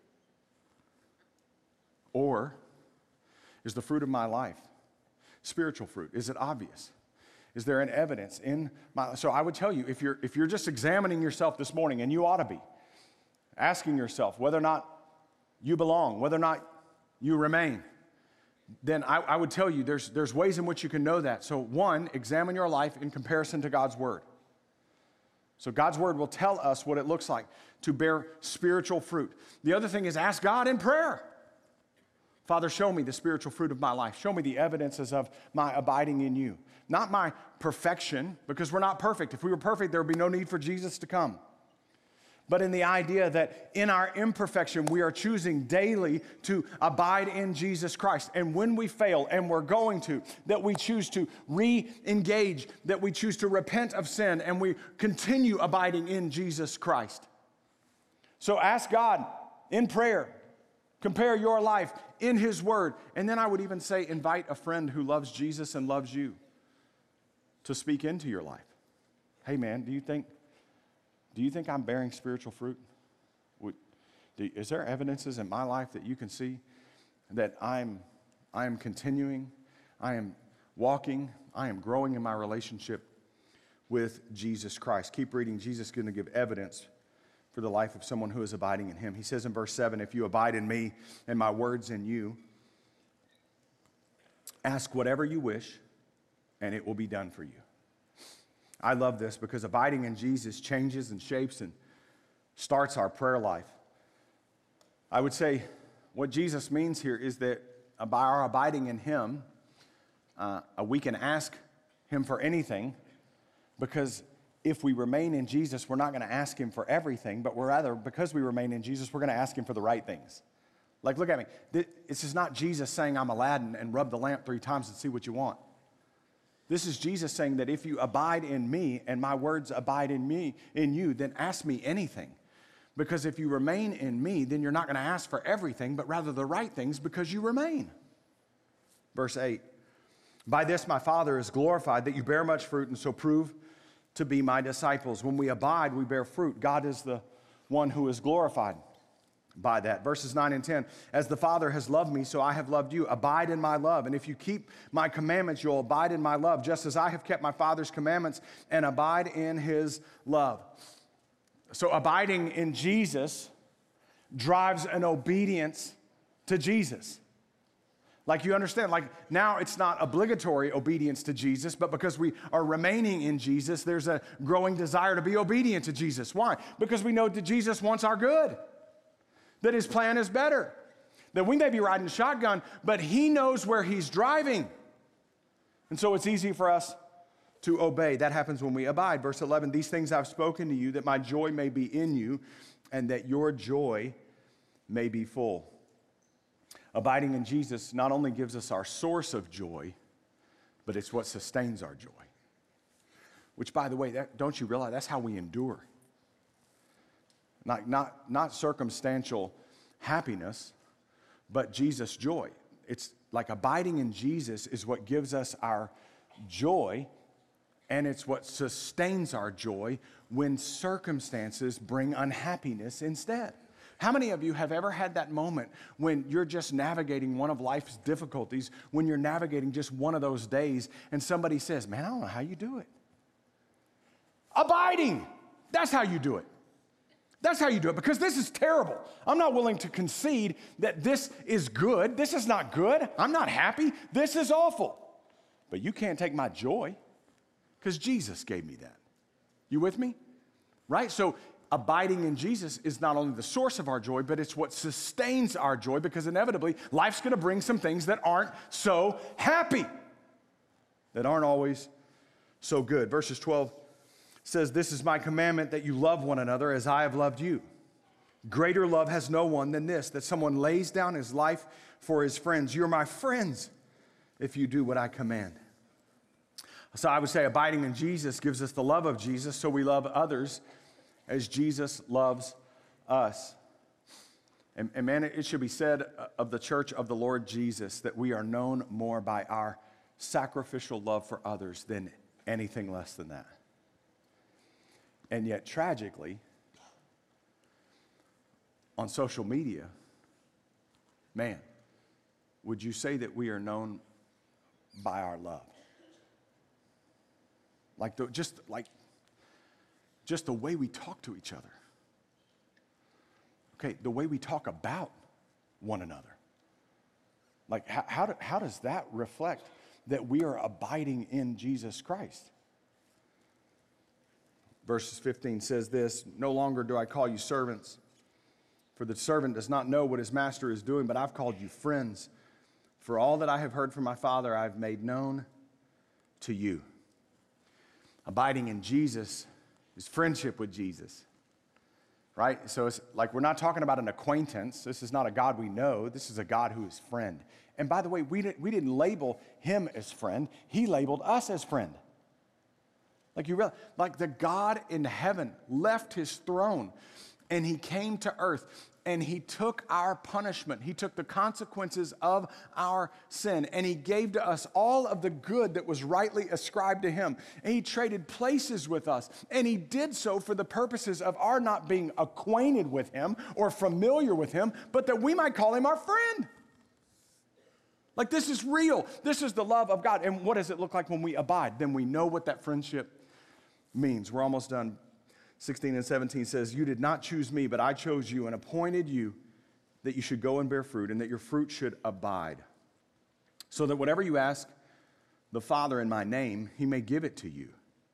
Or is the fruit of my life spiritual fruit? Is it obvious? Is there an evidence in my, so I would tell you, if you're, if you're just examining yourself this morning, and you ought to be, asking yourself whether or not you belong, whether or not you remain, then I, I would tell you there's, there's ways in which you can know that. So one, examine your life in comparison to God's word. So God's word will tell us what it looks like to bear spiritual fruit. The other thing is ask God in prayer. Father, show me the spiritual fruit of my life. Show me the evidences of my abiding in you. Not my perfection, because we're not perfect. If we were perfect, there would be no need for Jesus to come. But in the idea that in our imperfection, we are choosing daily to abide in Jesus Christ. And when we fail, and we're going to, that we choose to re-engage, that we choose to repent of sin, and we continue abiding in Jesus Christ. So ask God in prayer. Compare your life in his word. And then I would even say, invite a friend who loves Jesus and loves you to speak into your life. Hey man, do you think, do you think I'm bearing spiritual fruit? Would, do, is there evidences in my life that you can see that I'm, I am continuing, I am walking, I am growing in my relationship with Jesus Christ? Keep reading. Jesus is going to give evidence for the life of someone who is abiding in him. He says in verse seven, if you abide in me and my words in you, ask whatever you wish and it will be done for you. I love this because abiding in Jesus changes and shapes and starts our prayer life. I would say what Jesus means here is that by our abiding in him, uh, we can ask him for anything, because if we remain in Jesus, we're not going to ask him for everything, but we're rather, because we remain in Jesus, we're going to ask him for the right things. Like, look at me. This is not Jesus saying I'm Aladdin and rub the lamp three times and see what you want. This is Jesus saying that if you abide in me and my words abide in me, in you, then ask me anything. Because if you remain in me, then you're not going to ask for everything, but rather the right things, because you remain. Verse eight, by this my Father is glorified, that you bear much fruit and so prove to be my disciples. When we abide, we bear fruit. God is the one who is glorified by that. Verses nine and ten, as the Father has loved me, so I have loved you. Abide in my love. And if you keep my commandments, you'll abide in my love, just as I have kept my Father's commandments and abide in his love. So abiding in Jesus drives an obedience to Jesus. Like, you understand, like, now it's not obligatory obedience to Jesus, but because we are remaining in Jesus, there's a growing desire to be obedient to Jesus. Why? Because we know that Jesus wants our good, that his plan is better, that we may be riding shotgun, but he knows where he's driving. And so it's easy for us to obey. That happens when we abide. Verse eleven, these things I've spoken to you, that my joy may be in you, and that your joy may be full. Abiding in Jesus not only gives us our source of joy, but it's what sustains our joy. Which, by the way, that, don't you realize that's how we endure? Not, not, not circumstantial happiness, but Jesus' joy. It's like abiding in Jesus is what gives us our joy, and it's what sustains our joy when circumstances bring unhappiness instead. How many of you have ever had that moment when you're just navigating one of life's difficulties, when you're navigating just one of those days, and somebody says, man, I don't know how you do it. Abiding. That's how you do it. That's how you do it, because this is terrible. I'm not willing to concede that this is good. This is not good. I'm not happy. This is awful. But you can't take my joy, because Jesus gave me that. You with me? Right? So abiding in Jesus is not only the source of our joy, but it's what sustains our joy, because inevitably life's going to bring some things that aren't so happy, that aren't always so good. Verses twelve says, "This is my commandment, that you love one another as I have loved you. Greater love has no one than this, that someone lays down his life for his friends. You're my friends if you do what I command." So I would say abiding in Jesus gives us the love of Jesus, so we love others as Jesus loves us. And, and man, it should be said of the church of the Lord Jesus that we are known more by our sacrificial love for others than anything less than that. And yet, tragically, on social media, man, would you say that we are known by our love? Like the, just like just the way we talk to each other. Okay, the way we talk about one another. Like how how, do, how does that reflect that we are abiding in Jesus Christ? Verses fifteen says this, "No longer do I call you servants, for the servant does not know what his master is doing, but I've called you friends. For all that I have heard from my Father, I've made known to you." Abiding in Jesus is friendship with Jesus, right? So it's like we're not talking about an acquaintance. This is not a God we know. This is a God who is friend. And by the way, we didn't, we didn't label him as friend. He labeled us as friend. Like you realize, like the God in heaven left his throne and he came to earth and he took our punishment. He took the consequences of our sin and he gave to us all of the good that was rightly ascribed to him. And he traded places with us. And he did so for the purposes of our not being acquainted with him or familiar with him, but that we might call him our friend. Like this is real. This is the love of God. And what does it look like when we abide? Then we know what that friendship means. We're almost done. sixteen and seventeen says, "You did not choose me, but I chose you and appointed you that you should go and bear fruit and that your fruit should abide, so that whatever you ask the Father in my name, he may give it to you.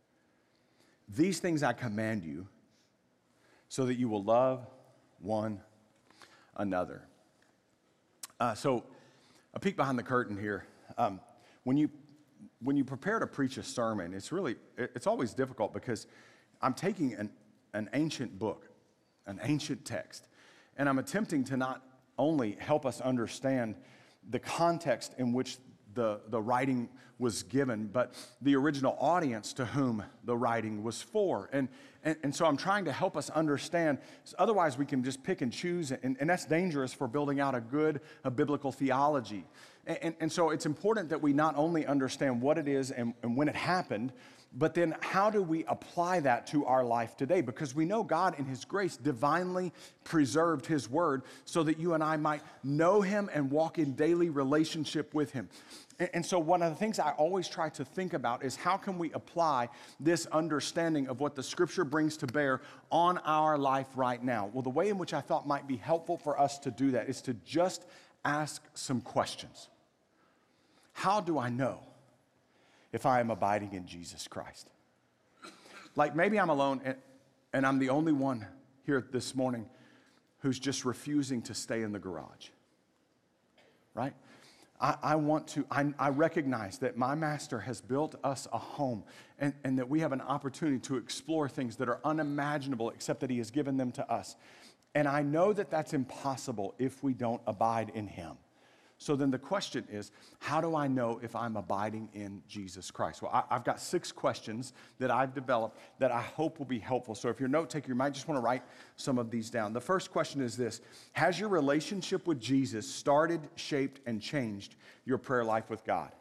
These things I command you, so that you will love one another." Uh, so a peek behind the curtain here. Um, when you when you prepare to preach a sermon, it's really, it's always difficult because I'm taking an, an ancient book, an ancient text, and I'm attempting to not only help us understand the context in which the, the writing was given, but the original audience to whom the writing was for. And, and, and so I'm trying to help us understand. Otherwise, we can just pick and choose, and, and that's dangerous for building out a good a biblical theology. And, and, and so it's important that we not only understand what it is and, and when it happened, but then how do we apply that to our life today? Because we know God in his grace divinely preserved his word so that you and I might know him and walk in daily relationship with him. And, and so one of the things I always try to think about is how can we apply this understanding of what the scripture brings to bear on our life right now? Well, the way in which I thought might be helpful for us to do that is to just ask some questions. How do I know if I am abiding in Jesus Christ? Like maybe I'm alone and, and I'm the only one here this morning who's just refusing to stay in the garage, right? I, I want to, I, I recognize that my master has built us a home and, and that we have an opportunity to explore things that are unimaginable except that he has given them to us. And I know that that's impossible if we don't abide in him. So then the question is, how do I know if I'm abiding in Jesus Christ? Well, I, I've got six questions that I've developed that I hope will be helpful. So if you're a note taker, you might just want to write some of these down. The first question is this: has your relationship with Jesus started, shaped, and changed your prayer life with God?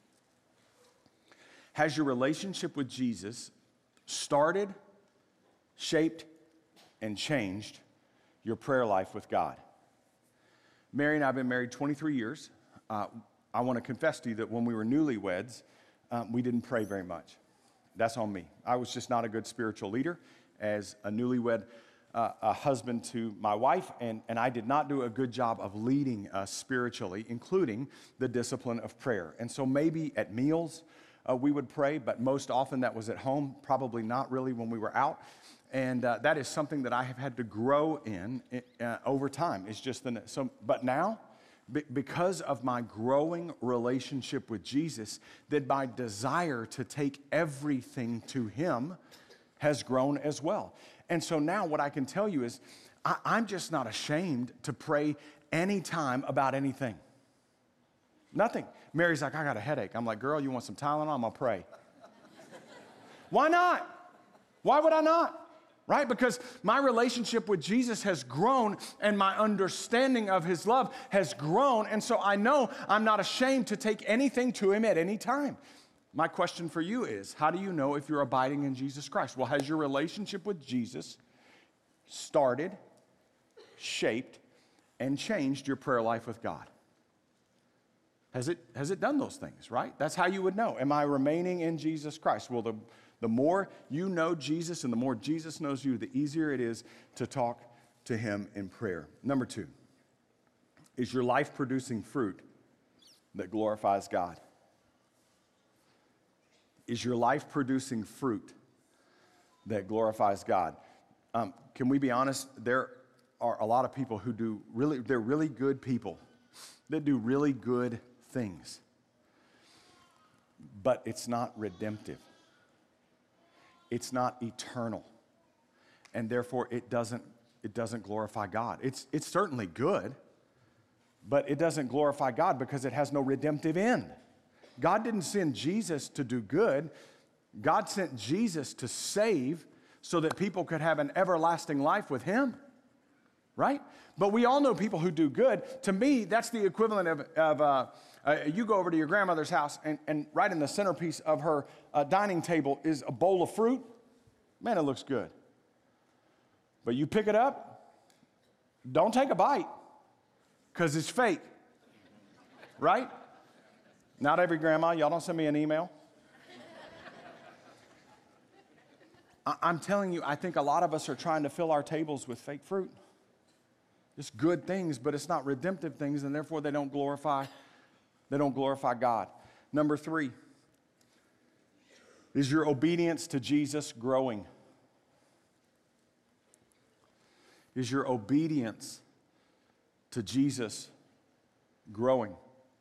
Has your relationship with Jesus started, shaped, and changed your prayer life with God? Mary and I have been married twenty-three years. Uh, I want to confess to you that when we were newlyweds, um, we didn't pray very much. That's on me. I was just not a good spiritual leader as a newlywed uh, a husband to my wife, and, and I did not do a good job of leading us spiritually, including the discipline of prayer. And so maybe at meals uh, we would pray, but most often that was at home, probably not really when we were out. And uh, that is something that I have had to grow in uh, over time. It's just the, so. But now, b- because of my growing relationship with Jesus, that my desire to take everything to Him has grown as well. And so now what I can tell you is I, I'm just not ashamed to pray anytime about anything. Nothing. Mary's like, I got a headache. I'm like, girl, you want some Tylenol? I'm going to pray. Why not? Why would I not? Right? Because my relationship with Jesus has grown and my understanding of his love has grown. And so I know I'm not ashamed to take anything to him at any time. My question for you is, how do you know if you're abiding in Jesus Christ? Well, has your relationship with Jesus started, shaped, and changed your prayer life with God? Has it, has it done those things, right? That's how you would know. Am I remaining in Jesus Christ? Well, the The more you know Jesus and the more Jesus knows you, the easier it is to talk to him in prayer. Number two, is your life producing fruit that glorifies God? Is your life producing fruit that glorifies God? Um, can we be honest? There are a lot of people who do really, they're really good people that do really good things, but it's not redemptive. It's not eternal, and therefore it doesn't, it doesn't glorify God. It's, it's certainly good, but it doesn't glorify God because it has no redemptive end. God didn't send Jesus to do good. God sent Jesus to save so that people could have an everlasting life with him, right? But we all know people who do good. To me, that's the equivalent of, of uh, uh, you go over to your grandmother's house and, and right in the centerpiece of her uh, dining table is a bowl of fruit. Man, it looks good. But you pick it up, don't take a bite because it's fake, right? Not every grandma. Y'all don't send me an email. I- I'm telling you, I think a lot of us are trying to fill our tables with fake fruit. It's good things, but it's not redemptive things, and therefore they don't glorify, they don't glorify God. Number three, is your obedience to Jesus growing? Is your obedience to Jesus growing?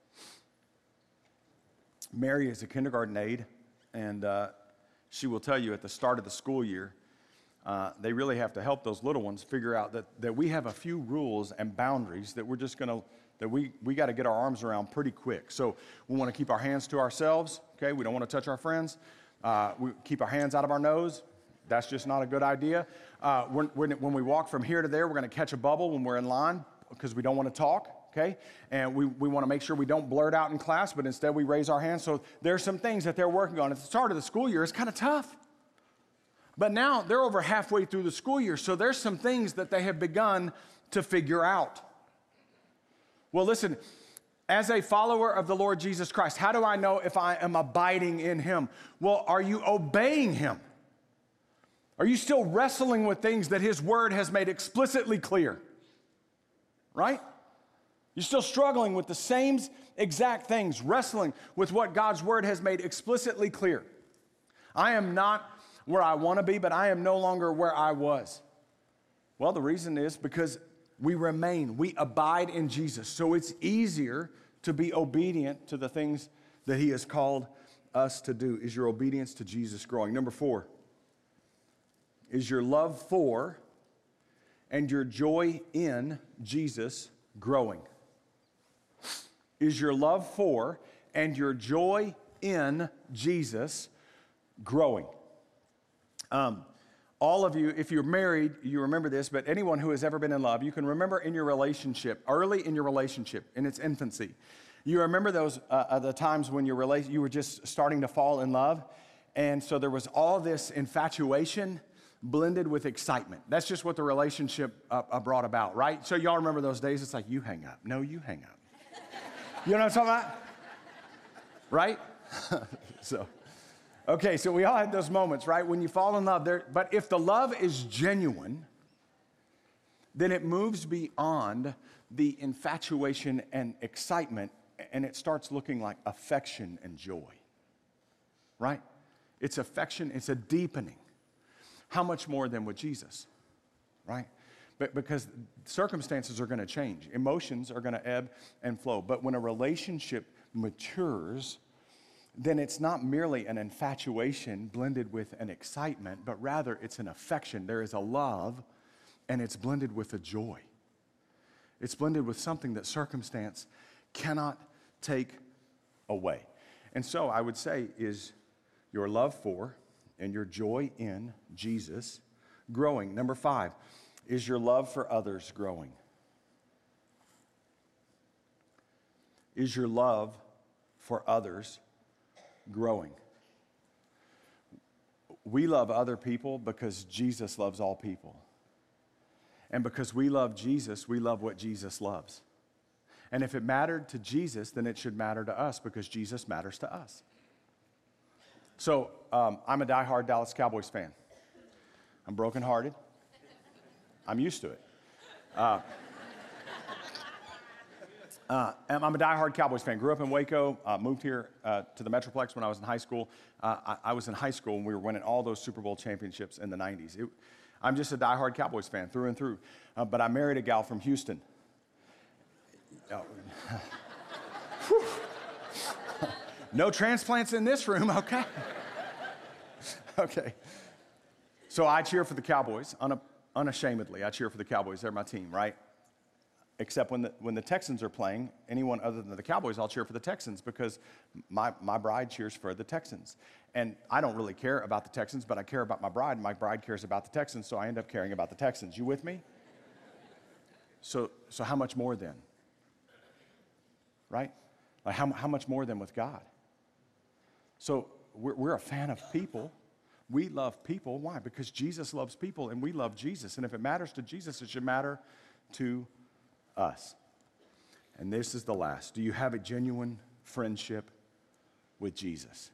Mary is a kindergarten aide, and uh, she will tell you at the start of the school year, Uh, they really have to help those little ones figure out that, that we have a few rules and boundaries that we're just going to, that we, we got to get our arms around pretty quick. So we want to keep our hands to ourselves, okay? We don't want to touch our friends. Uh, we keep our hands out of our nose. That's just not a good idea. Uh, when, when, when we walk from here to there, we're going to catch a bubble when we're in line because we don't want to talk, okay? And we, we want to make sure we don't blurt out in class, but instead we raise our hands. So there's some things that they're working on. At the start of the school year, it's kind of tough. But now they're over halfway through the school year, so there's some things that they have begun to figure out. Well, listen, as a follower of the Lord Jesus Christ, how do I know if I am abiding in him? Well, are you obeying him? Are you still wrestling with things that his word has made explicitly clear? Right? You're still struggling with the same exact things, wrestling with what God's word has made explicitly clear. I am not where I want to be, but I am no longer where I was. Well, the reason is because we remain, we abide in Jesus. So it's easier to be obedient to the things that he has called us to do. Is your obedience to Jesus growing? Number four, is your love for and your joy in Jesus growing? Is your love for and your joy in Jesus growing? Um, all of you, if you're married, you remember this, but anyone who has ever been in love, you can remember in your relationship, early in your relationship, in its infancy, you remember those uh, the times when your rela- you were just starting to fall in love, and so there was all this infatuation blended with excitement. That's just what the relationship uh, uh, brought about, right? So y'all remember those days? It's like, you hang up. No, you hang up. You know what I'm talking about? Right? so... Okay, so we all had those moments, right? When you fall in love there, but if the love is genuine, then it moves beyond the infatuation and excitement, and it starts looking like affection and joy, right? It's affection, it's a deepening. How much more than with Jesus, right? But because circumstances are going to change, emotions are going to ebb and flow. But when a relationship matures, then it's not merely an infatuation blended with an excitement, but rather it's an affection. There is a love, and it's blended with a joy. It's blended with something that circumstance cannot take away. And so I would say, is your love for and your joy in Jesus growing? Number five, is your love for others growing? Is your love for others growing? We love other people because Jesus loves all people. And because we love Jesus, we love what Jesus loves. And if it mattered to Jesus, then it should matter to us because Jesus matters to us. So um, I'm a diehard Dallas Cowboys fan. I'm brokenhearted. I'm used to it. Uh, uh, and I'm a diehard Cowboys fan. Grew up in Waco, uh, moved here uh, to the Metroplex when I was in high school. Uh, I, I was in high school when we were winning all those Super Bowl championships in the nineties. It, I'm just a diehard Cowboys fan through and through. Uh, but I married a gal from Houston. Oh. No transplants in this room, okay? Okay. So I cheer for the Cowboys, una- unashamedly. I cheer for the Cowboys. They're my team, right? Except when the, when the Texans are playing, anyone other than the Cowboys, I'll cheer for the Texans because my, my bride cheers for the Texans. And I don't really care about the Texans, but I care about my bride, and my bride cares about the Texans, so I end up caring about the Texans. You with me? So, so how much more then? Right? Like how, how much more than with God? So we're, we're a fan of people. We love people. Why? Because Jesus loves people and we love Jesus. And if it matters to Jesus, it should matter to us. And this is the last. Do you have a genuine friendship with Jesus?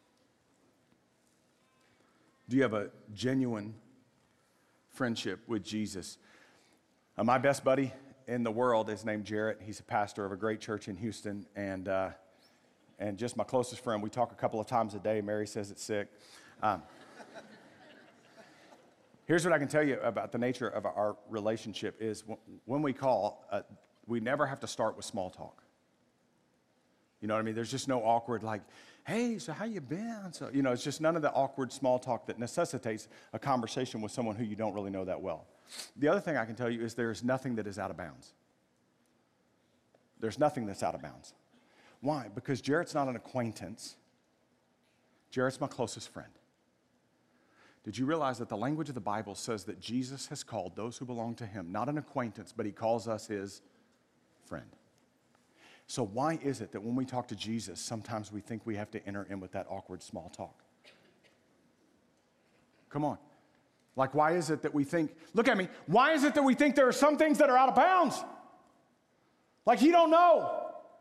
Do you have a genuine friendship with Jesus? Uh, my best buddy in the world is named Jarrett. He's a pastor of a great church in Houston, and uh, and just my closest friend. We talk a couple of times a day. Mary says it's sick. Um, here's what I can tell you about the nature of our relationship is w- when we call, uh, we never have to start with small talk. You know what I mean? There's just no awkward like, hey, so how you been? So, you know, it's just none of the awkward small talk that necessitates a conversation with someone who you don't really know that well. The other thing I can tell you is there's nothing that is out of bounds. There's nothing that's out of bounds. Why? Because Jarrett's not an acquaintance. Jarrett's my closest friend. Did you realize that the language of the Bible says that Jesus has called those who belong to him, not an acquaintance, but he calls us his friend? So why is it that when we talk to Jesus, sometimes we think we have to enter in with that awkward small talk? Come on. Like, why is it that we think, look at me, why is it that we think there are some things that are out of bounds? Like, he don't know.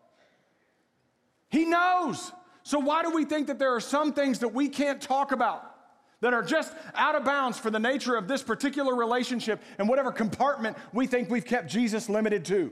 He knows. So why do we think that there are some things that we can't talk about that are just out of bounds for the nature of this particular relationship and whatever compartment we think we've kept Jesus limited to?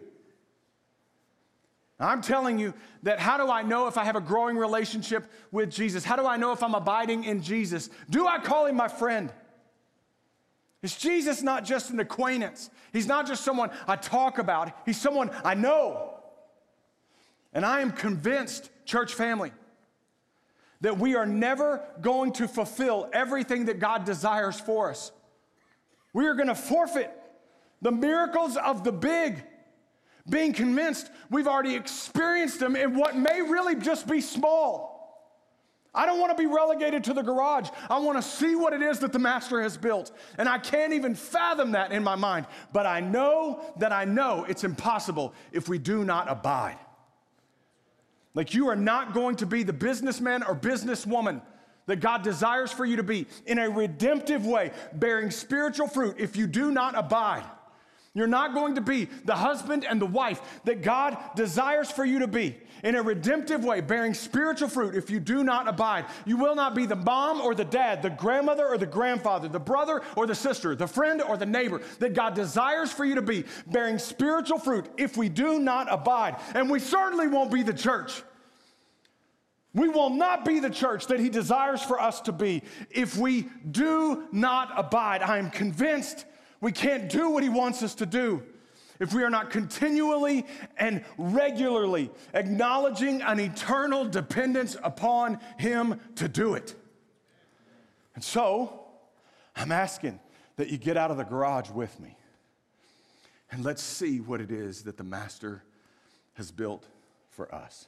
I'm telling you that how do I know if I have a growing relationship with Jesus? How do I know if I'm abiding in Jesus? Do I call him my friend? Is Jesus not just an acquaintance? He's not just someone I talk about. He's someone I know. And I am convinced, church family, that we are never going to fulfill everything that God desires for us. We are going to forfeit the miracles of the big, being convinced we've already experienced them in what may really just be small. I don't want to be relegated to the garage. I want to see what it is that the master has built. And I can't even fathom that in my mind. But I know that I know it's impossible if we do not abide. Like, you are not going to be the businessman or businesswoman that God desires for you to be in a redemptive way, bearing spiritual fruit if you do not abide. You're not going to be the husband and the wife that God desires for you to be in a redemptive way, bearing spiritual fruit if you do not abide. You will not be the mom or the dad, the grandmother or the grandfather, the brother or the sister, the friend or the neighbor that God desires for you to be, bearing spiritual fruit if we do not abide. And we certainly won't be the church. We will not be the church that he desires for us to be if we do not abide. I am convinced we can't do what he wants us to do if we are not continually and regularly acknowledging an eternal dependence upon him to do it. And so, I'm asking that you get out of the garage with me and let's see what it is that the Master has built for us.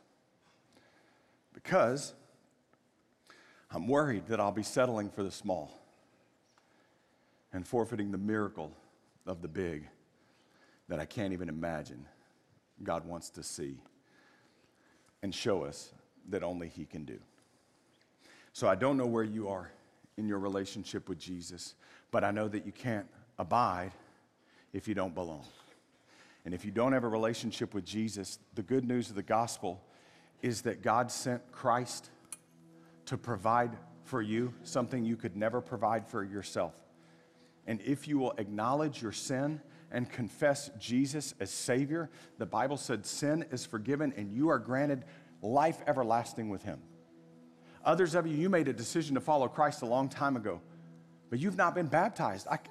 Because I'm worried that I'll be settling for the small and forfeiting the miracle of the big that I can't even imagine God wants to see and show us that only he can do. So I don't know where you are in your relationship with Jesus, but I know that you can't abide if you don't belong. And if you don't have a relationship with Jesus, the good news of the gospel is that God sent Christ to provide for you something you could never provide for yourself. And if you will acknowledge your sin and confess Jesus as Savior, the Bible said sin is forgiven and you are granted life everlasting with him. Others of you, you made a decision to follow Christ a long time ago, but you've not been baptized. I,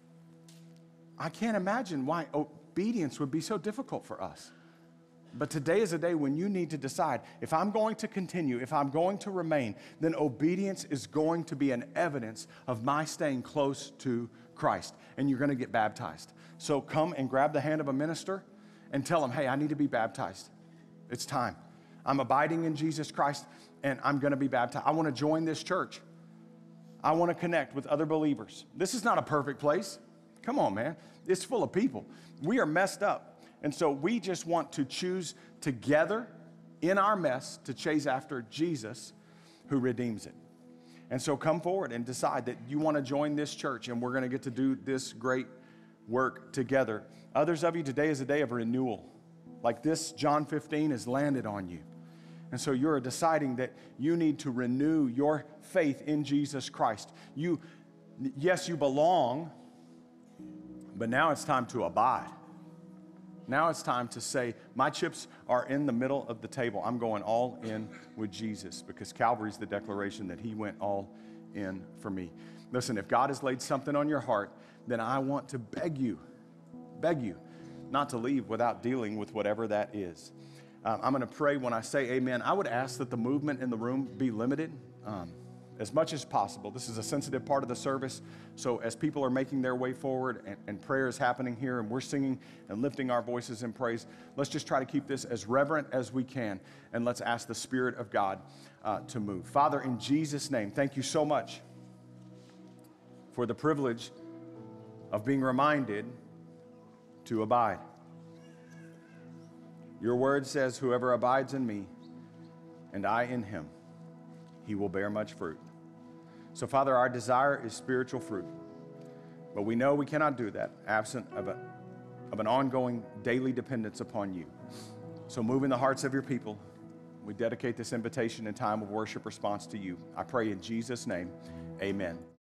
I can't imagine why obedience would be so difficult for us. But today is a day when you need to decide, if I'm going to continue, if I'm going to remain, then obedience is going to be an evidence of my staying close to Christ. And you're going to get baptized. So come and grab the hand of a minister and tell him, hey, I need to be baptized. It's time. I'm abiding in Jesus Christ and I'm going to be baptized. I want to join this church. I want to connect with other believers. This is not a perfect place. Come on, man. It's full of people. We are messed up. And so we just want to choose together in our mess to chase after Jesus who redeems it. And so come forward and decide that you want to join this church and we're going to get to do this great work together. Others of you, today is a day of renewal. Like this, John fifteen has landed on you. And so you're deciding that you need to renew your faith in Jesus Christ. You, yes, you belong, but now it's time to abide. Now it's time to say, my chips are in the middle of the table. I'm going all in with Jesus because Calvary's the declaration that he went all in for me. Listen, if God has laid something on your heart, then I want to beg you, beg you not to leave without dealing with whatever that is. Um, I'm going to pray when I say amen. I would ask that the movement in the room be limited um, as much as possible. This is a sensitive part of the service. So as people are making their way forward and, and prayer is happening here and we're singing and lifting our voices in praise, let's just try to keep this as reverent as we can. And let's ask the Spirit of God uh, to move. Father, in Jesus' name, thank you so much for the privilege of being reminded to abide. Your word says, whoever abides in me and I in him, he will bear much fruit. So, Father, our desire is spiritual fruit. But we know we cannot do that absent of, a, of an ongoing daily dependence upon you. So move in the hearts of your people. We dedicate this invitation and time of worship response to you. I pray in Jesus' name, amen.